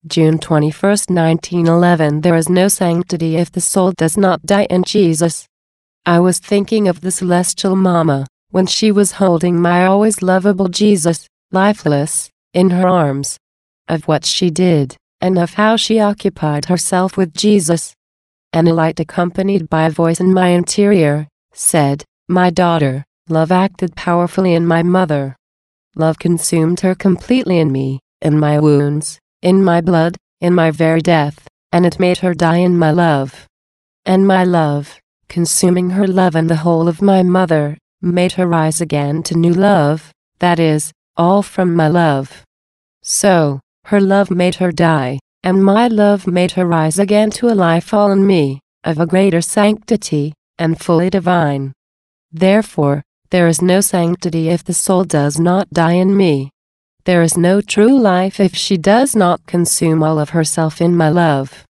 June 21, 1911. There is no sanctity if the soul does not die in Jesus. I was thinking of the celestial Mama, when she was holding my always lovable Jesus, lifeless, in her arms. Of what she did, and of how she occupied herself with Jesus. And a light accompanied by a voice in my interior, said, "My daughter, love acted powerfully in my mother. Love consumed her completely in me, in my wounds, in my blood, in my very death, and it made her die in my love. And my love, consuming her love and the whole of my mother, made her rise again to new love, that is, all from my love. So, her love made her die, and my love made her rise again to a life all in me, of a greater sanctity, and fully divine. Therefore, there is no sanctity if the soul does not die in me. There is no true life if she does not consume all of herself in my love.